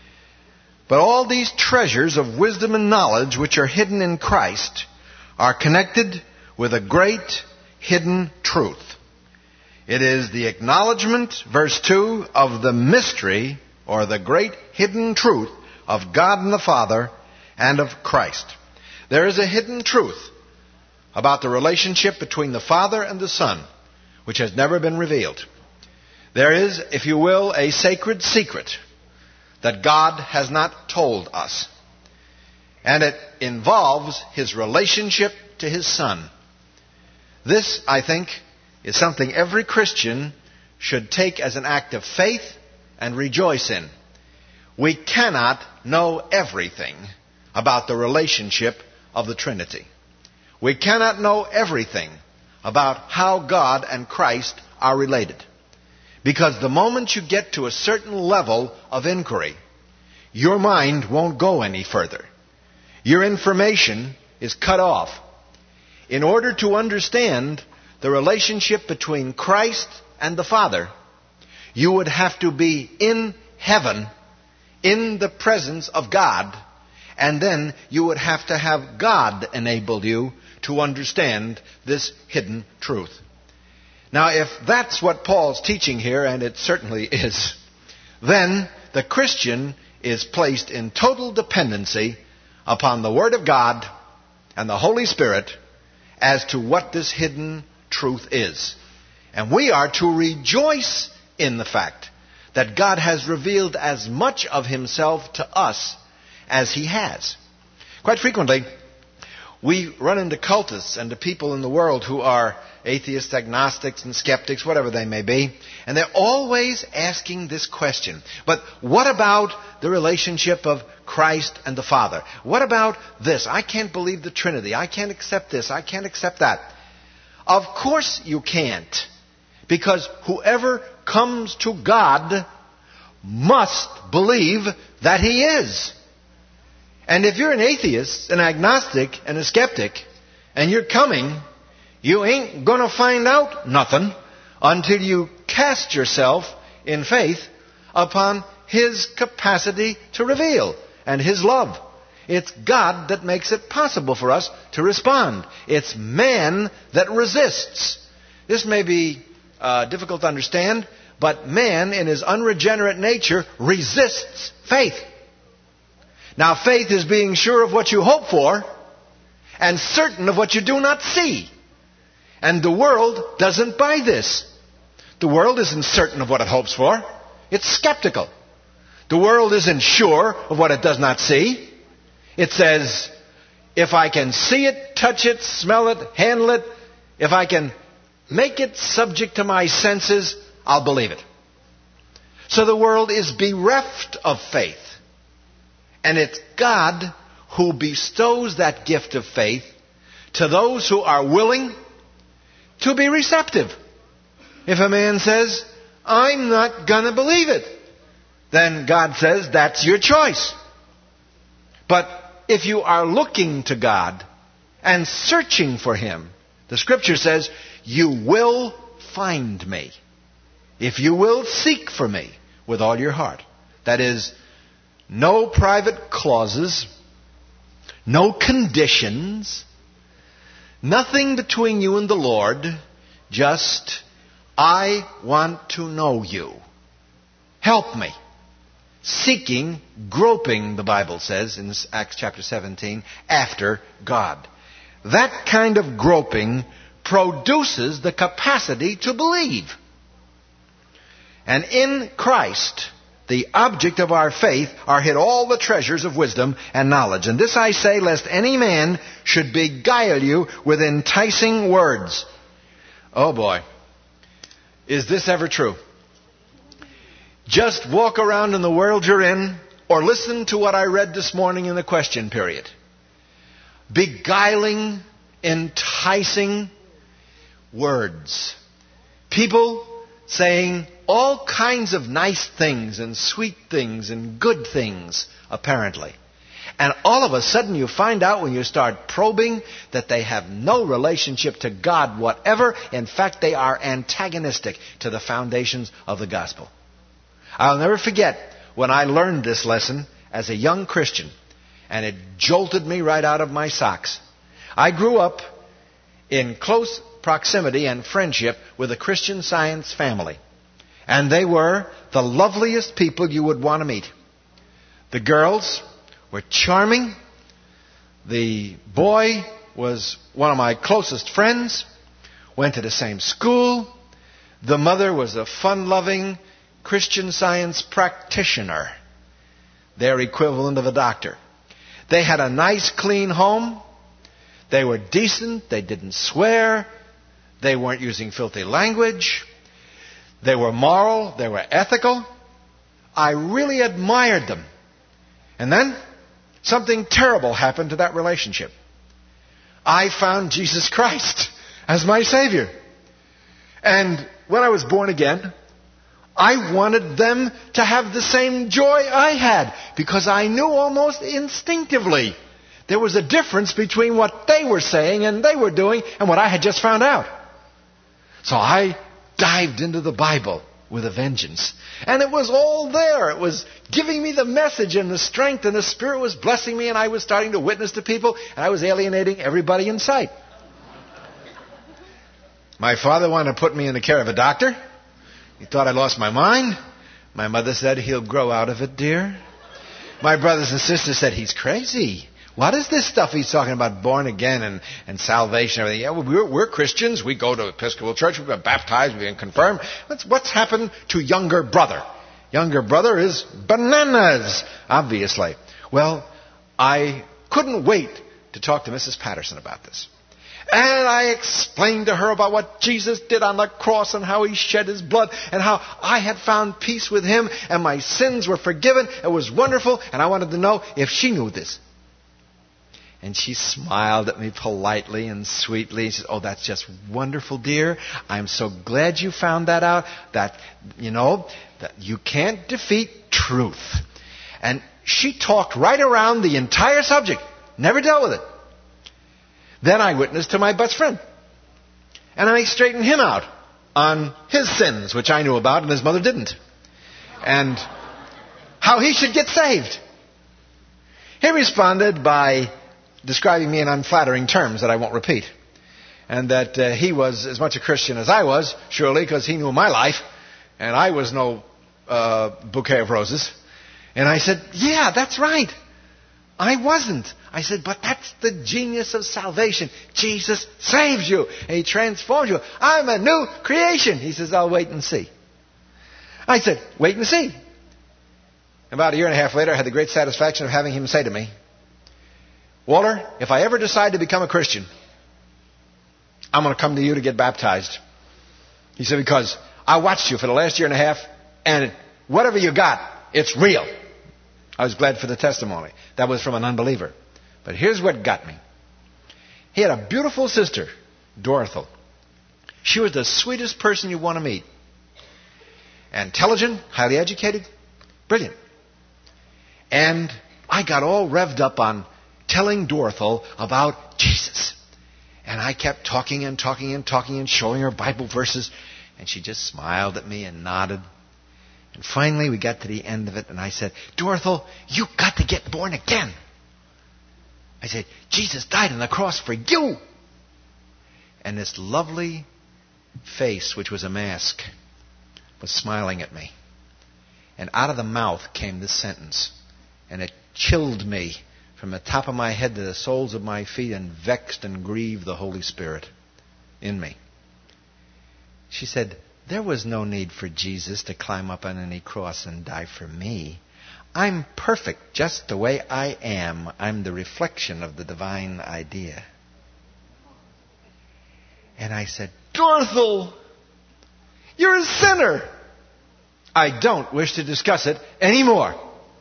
But all these treasures of wisdom and knowledge which are hidden in Christ are connected with a great hidden truth. It is the acknowledgement, verse 2, of the mystery or the great hidden truth of God and the Father and of Christ. There is a hidden truth about the relationship between the Father and the Son which has never been revealed. There is, if you will, a sacred secret that God has not told us. And it involves his relationship to his Son. This, I think, is something every Christian should take as an act of faith and rejoice in. We cannot know everything about the relationship of the Trinity. We cannot know everything about how God and Christ are related. Because the moment you get to a certain level of inquiry, your mind won't go any further. Your information is cut off. In order to understand the relationship between Christ and the Father, you would have to be in heaven, in the presence of God, and then you would have to have God enable you to understand this hidden truth. Now, if that's what Paul's teaching here, and it certainly is, then the Christian is placed in total dependency upon the Word of God and the Holy Spirit as to what this hidden truth is. And we are to rejoice in the fact that God has revealed as much of himself to us as he has. Quite frequently, we run into cultists and to people in the world who are atheists, agnostics, and skeptics, whatever they may be, and they're always asking this question. But what about the relationship of Christ and the Father? What about this? I can't believe the Trinity. I can't accept this. I can't accept that. Of course you can't. Because whoever comes to God must believe that he is. And if you're an atheist, an agnostic, and a skeptic, and you're coming, you ain't going to find out nothing until you cast yourself in faith upon his capacity to reveal and his love. It's God that makes it possible for us to respond. It's man that resists. This may be difficult to understand, but man in his unregenerate nature resists faith. Now, faith is being sure of what you hope for and certain of what you do not see. And the world doesn't buy this. The world isn't certain of what it hopes for. It's skeptical. The world isn't sure of what it does not see. It says, if I can see it, touch it, smell it, handle it, if I can make it subject to my senses, I'll believe it. So the world is bereft of faith. And it's God who bestows that gift of faith to those who are willing to be receptive. If a man says, I'm not going to believe it, then God says, that's your choice. But if you are looking to God and searching for him, the Scripture says, you will find me if you will seek for me with all your heart. That is, no private clauses, no conditions, nothing between you and the Lord, just, I want to know you. Help me. Seeking, groping, the Bible says in Acts chapter 17, after God. That kind of groping produces the capacity to believe. And in Christ, the object of our faith, are hid all the treasures of wisdom and knowledge. And this I say, lest any man should beguile you with enticing words. Oh boy. Is this ever true? Just walk around in the world you're in, or listen to what I read this morning in the question period. Beguiling, enticing words. People saying all kinds of nice things and sweet things and good things, apparently. And all of a sudden you find out when you start probing that they have no relationship to God whatever. In fact, they are antagonistic to the foundations of the gospel. I'll never forget when I learned this lesson as a young Christian, and it jolted me right out of my socks. I grew up in close proximity and friendship with a Christian Science family. And they were the loveliest people you would want to meet. The girls were charming. The boy was one of my closest friends. Went to the same school. The mother was a fun-loving Christian Science practitioner. Their equivalent of a doctor. They had a nice, clean home. They were decent. They didn't swear. They weren't using filthy language. They were moral. They were ethical. I really admired them. And then something terrible happened to that relationship. I found Jesus Christ as my Savior. And when I was born again, I wanted them to have the same joy I had, because I knew almost instinctively there was a difference between what they were saying and they were doing and what I had just found out. So I dived into the Bible with a vengeance. And it was all there. It was giving me the message and the strength, and the Spirit was blessing me, and I was starting to witness to people, and I was alienating everybody in sight. My father wanted to put me in the care of a doctor. He thought I lost my mind. My mother said, he'll grow out of it, dear. My brothers and sisters said, he's crazy. What is this stuff he's talking about, born again and salvation and everything? Yeah, well, we're Christians. We go to Episcopal Church. We've been baptized. We've been confirmed. What's happened to younger brother? Younger brother is bananas, obviously. Well, I couldn't wait to talk to Mrs. Patterson about this. And I explained to her about what Jesus did on the cross and how he shed his blood and how I had found peace with him and my sins were forgiven. It was wonderful, and I wanted to know if she knew this. And she smiled at me politely and sweetly. She said, oh, that's just wonderful, dear. I'm so glad you found that out. That, that you can't defeat truth. And she talked right around the entire subject. Never dealt with it. Then I witnessed to my best friend. And I straightened him out on his sins, which I knew about and his mother didn't. And how he should get saved. He responded by describing me in unflattering terms that I won't repeat. And that he was as much a Christian as I was, surely, because he knew my life. And I was no bouquet of roses. And I said, yeah, that's right. I wasn't. I said, but that's the genius of salvation. Jesus saves you. And he transforms you. I'm a new creation. He says, I'll wait and see. I said, wait and see. About a year and a half later, I had the great satisfaction of having him say to me, Walter, if I ever decide to become a Christian, I'm going to come to you to get baptized. He said, because I watched you for the last year and a half, and whatever you got, it's real. I was glad for the testimony. That was from an unbeliever. But here's what got me. He had a beautiful sister, Dorothy. She was the sweetest person you want to meet. Intelligent, highly educated, brilliant. And I got all revved up on telling Dorothy about Jesus. And I kept talking and showing her Bible verses. And she just smiled at me and nodded. And finally we got to the end of it, and I said, Dorthel, you got to get born again. I said, Jesus died on the cross for you. And this lovely face, which was a mask, was smiling at me. And out of the mouth came this sentence. And it chilled me from the top of my head to the soles of my feet and vexed and grieved the Holy Spirit in me. She said, there was no need for Jesus to climb up on any cross and die for me. I'm perfect just the way I am. I'm the reflection of the divine idea. And I said, Dorthel, you're a sinner. I don't wish to discuss it anymore.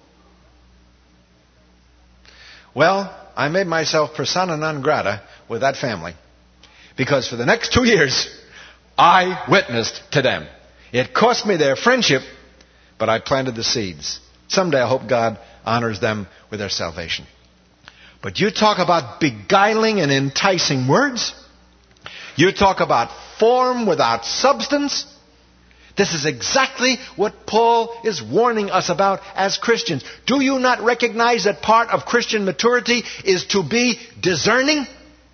Well, I made myself persona non grata with that family, because for the next 2 years, I witnessed to them. It cost me their friendship, but I planted the seeds. Someday I hope God honors them with their salvation. But you talk about beguiling and enticing words. You talk about form without substance. This is exactly what Paul is warning us about as Christians. Do you not recognize that part of Christian maturity is to be discerning?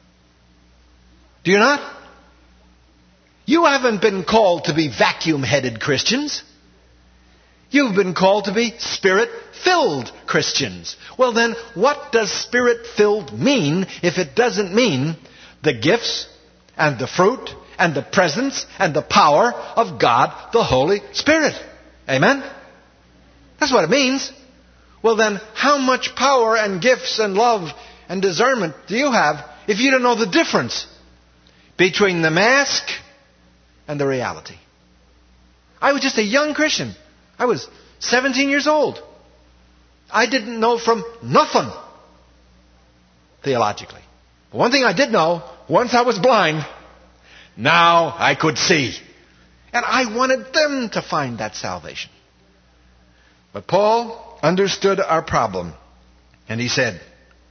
Do you not? You haven't been called to be vacuum-headed Christians. You've been called to be Spirit-filled Christians. Well then, what does Spirit-filled mean if it doesn't mean the gifts and the fruit and the presence and the power of God, the Holy Spirit? Amen? That's what it means. Well then, how much power and gifts and love and discernment do you have if you don't know the difference between the mask and the reality? I was just a young Christian. I was 17 years old. I didn't know from nothing theologically. But one thing I did know, once I was blind, now I could see. And I wanted them to find that salvation. But Paul understood our problem. And he said,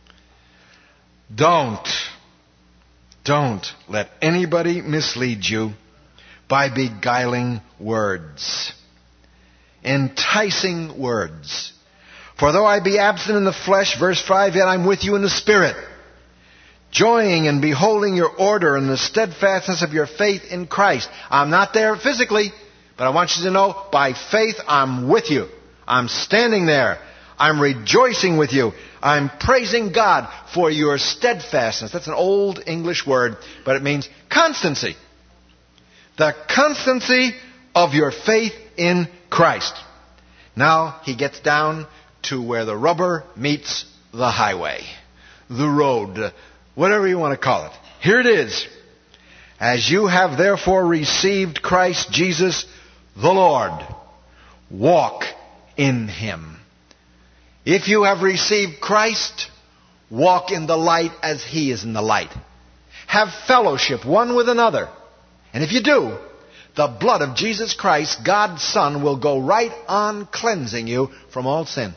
Don't let anybody mislead you by beguiling words, enticing words. For though I be absent in the flesh, verse 5, yet I'm with you in the Spirit, joying and beholding your order and the steadfastness of your faith in Christ. I'm not there physically, but I want you to know, by faith I'm with you. I'm standing there. I'm rejoicing with you. I'm praising God for your steadfastness. That's an old English word, but it means constancy. The constancy of your faith in Christ. Now he gets down to where the rubber meets the highway, the road, whatever you want to call it. Here it is. As you have therefore received Christ Jesus the Lord, walk in him. If you have received Christ, walk in the light as he is in the light. Have fellowship one with another. And if you do, the blood of Jesus Christ, God's Son, will go right on cleansing you from all sin.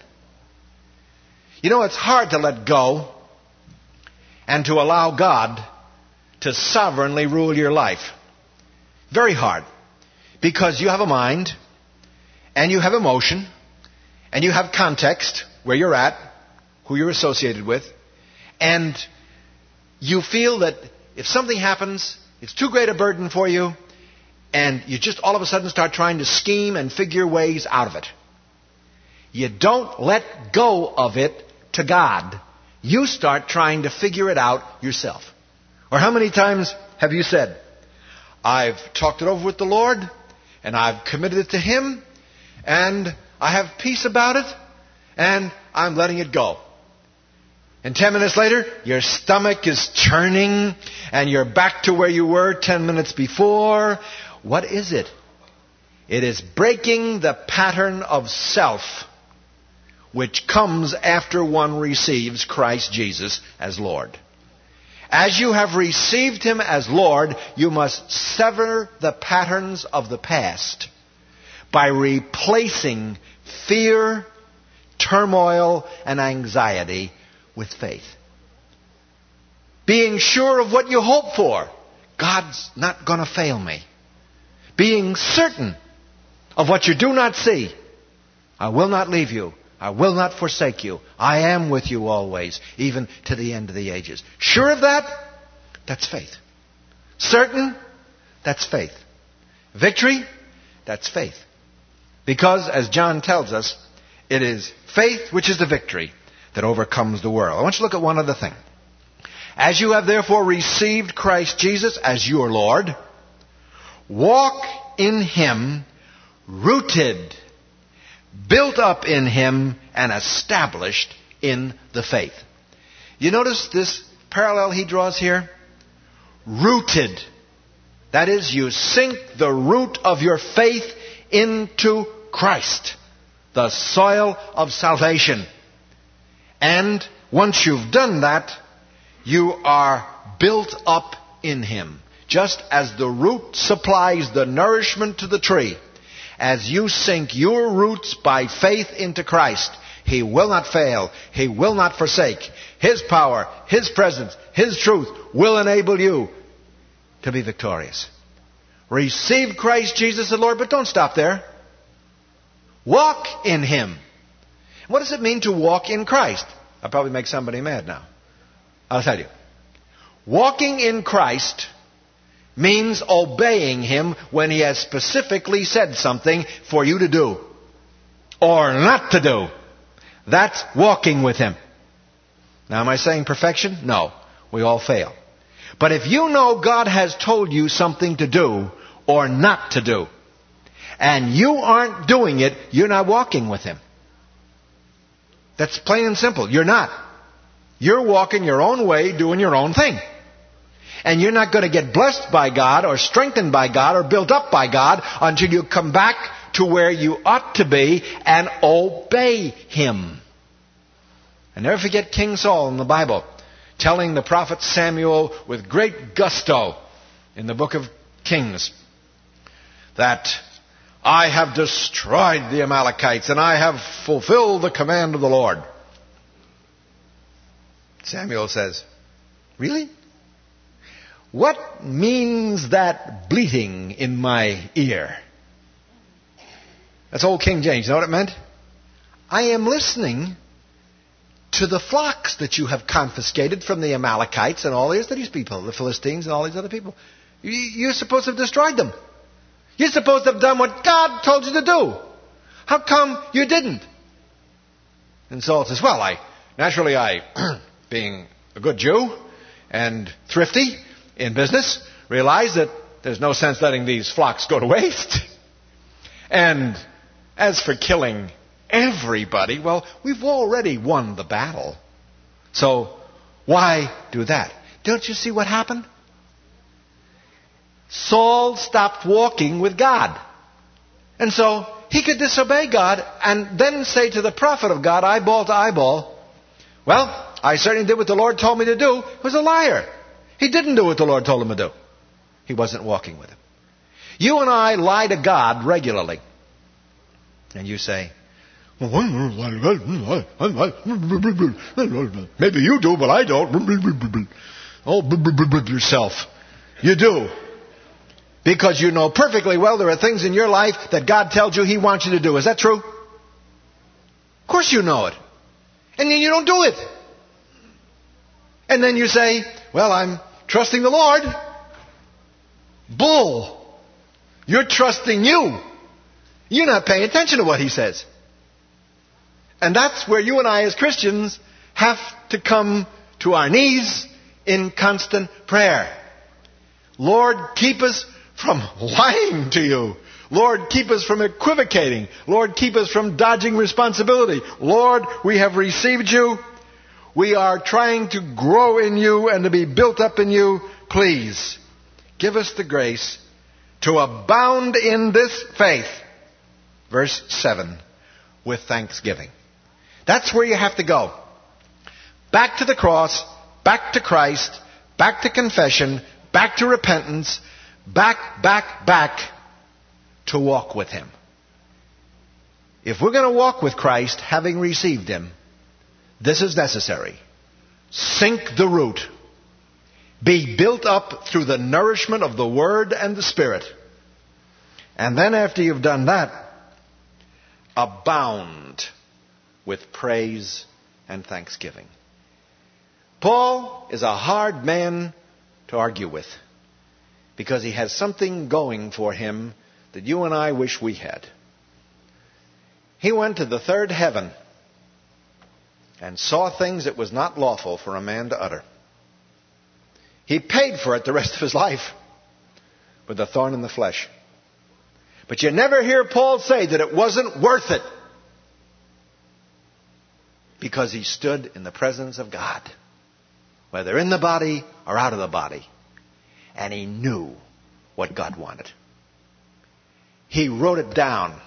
You know, it's hard to let go and to allow God to sovereignly rule your life. Very hard. Because you have a mind, and you have emotion, and you have context, where you're at, who you're associated with, and you feel that if something happens, it's too great a burden for you, and you just all of a sudden start trying to scheme and figure ways out of it. You don't let go of it to God. You start trying to figure it out yourself. Or how many times have you said, I've talked it over with the Lord, and I've committed it to Him, and I have peace about it, and I'm letting it go. And 10 minutes later, your stomach is churning, and you're back to where you were 10 minutes before. What is it? It is breaking the pattern of self, which comes after one receives Christ Jesus as Lord. As you have received Him as Lord, you must sever the patterns of the past by replacing fear, turmoil, and anxiety with faith. Being sure of what you hope for. God's not going to fail me. being certain of what you do not see. I will not leave you. I will not forsake you. I am with you always, even to the end of the ages. Sure of that? That's faith. Certain? That's faith. Victory? That's faith. Because, as John tells us, it is faith which is the victory that overcomes the world. I want you to look at one other thing. As you have therefore received Christ Jesus as your Lord, walk in Him, rooted, built up in Him, and established in the faith. You notice this parallel he draws here? Rooted. That is, you sink the root of your faith into Christ, the soil of salvation. And once you've done that, you are built up in Him. Just as the root supplies the nourishment to the tree, as you sink your roots by faith into Christ, He will not fail. He will not forsake. His power, His presence, His truth will enable you to be victorious. Receive Christ Jesus the Lord, but don't stop there. Walk in Him. What does it mean to walk in Christ? I'll probably make somebody mad now. I'll tell you. Walking in Christ means obeying Him when He has specifically said something for you to do or not to do. That's walking with Him. Now, am I saying perfection? No. We all fail. But if you know God has told you something to do or not to do, and you aren't doing it, you're not walking with Him. That's plain and simple. You're not. You're walking your own way, doing your own thing. And you're not going to get blessed by God or strengthened by God or built up by God until you come back to where you ought to be and obey Him. I never forget King Saul in the Bible telling the prophet Samuel with great gusto in the book of Kings that I have destroyed the Amalekites and I have fulfilled the command of the Lord. Samuel says, really? What means that bleating in my ear? That's old King James. You know what it meant? I am listening to the flocks that you have confiscated from the Amalekites and all these people, the Philistines and all these other people. You're supposed to have destroyed them. You're supposed to have done what God told you to do. How come you didn't? And Saul says, well, I being a good Jew and thrifty in business, realize that there's no sense letting these flocks go to waste. And as for killing everybody, well, we've already won the battle. So why do that? Don't you see what happened? Saul stopped walking with God. And so he could disobey God and then say to the prophet of God, eyeball to eyeball, well, I certainly did what the Lord told me to do. He was a liar. He didn't do what the Lord told him to do. He wasn't walking with Him. You and I lie to God regularly. And you say, maybe you do, but I don't. Oh, yourself. You do. Because you know perfectly well there are things in your life that God tells you He wants you to do. Is that true? Of course you know it. And then you don't do it. And then you say, well, I'm trusting the Lord. Bull. You're trusting you. You're not paying attention to what He says. And that's where you and I as Christians have to come to our knees in constant prayer. Lord, keep us from lying to you. Lord, keep us from equivocating. Lord, keep us from dodging responsibility. Lord, we have received you. We are trying to grow in you and to be built up in you. Please, give us the grace to abound in this faith. Verse 7, with thanksgiving. That's where you have to go. Back to the cross, back to Christ, back to confession, back to repentance, back to walk with Him. If we're going to walk with Christ, having received Him, this is necessary. Sink the root. Be built up through the nourishment of the Word and the Spirit. And then after you've done that, abound with praise and thanksgiving. Paul is a hard man to argue with because he has something going for him that you and I wish we had. He went to the third heaven and saw things it was not lawful for a man to utter. He paid for it the rest of his life with a thorn in the flesh. But you never hear Paul say that it wasn't worth it, because he stood in the presence of God, whether in the body or out of the body, and he knew what God wanted. He wrote it down,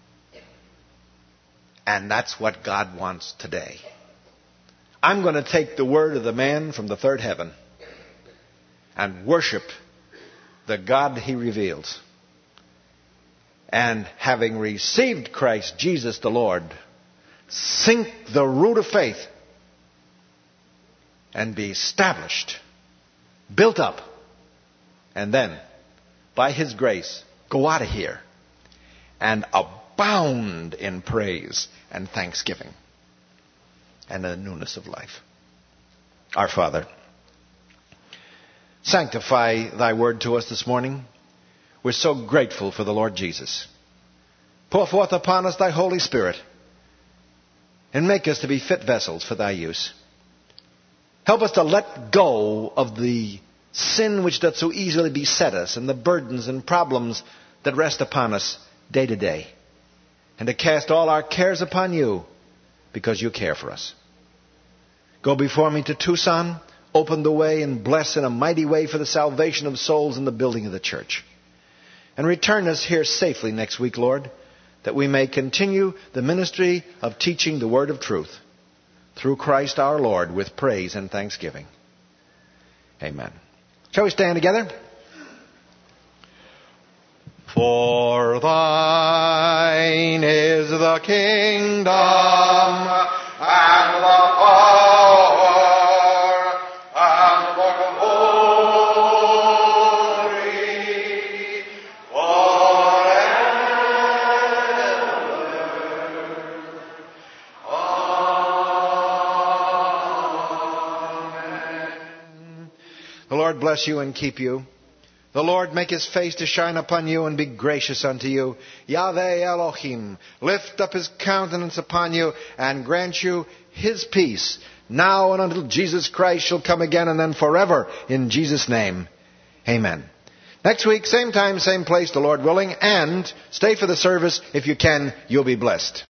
and that's what God wants today. I'm going to take the word of the man from the third heaven and worship the God he reveals. And having received Christ Jesus the Lord, sink the root of faith and be established, built up, and then, by his grace, go out of here and abound in praise and thanksgiving and the newness of life. Our Father, sanctify thy word to us this morning. We're so grateful for the Lord Jesus. Pour forth upon us thy Holy Spirit and make us to be fit vessels for thy use. Help us to let go of the sin which doth so easily beset us and the burdens and problems that rest upon us day to day, and to cast all our cares upon you because you care for us. Go before me to Tucson, open the way and bless in a mighty way for the salvation of souls and the building of the church. And return us here safely next week, Lord, that we may continue the ministry of teaching the word of truth through Christ our Lord with praise and thanksgiving. Amen. Shall we stand together? For thine is the kingdom and the power and the glory forever. Amen. The Lord bless you and keep you. The Lord make his face to shine upon you and be gracious unto you. Yahweh Elohim lift up his countenance upon you and grant you his peace, now and until Jesus Christ shall come again, and then forever, in Jesus' name. Amen. Next week, same time, same place, the Lord willing, and stay for the service. If you can, you'll be blessed.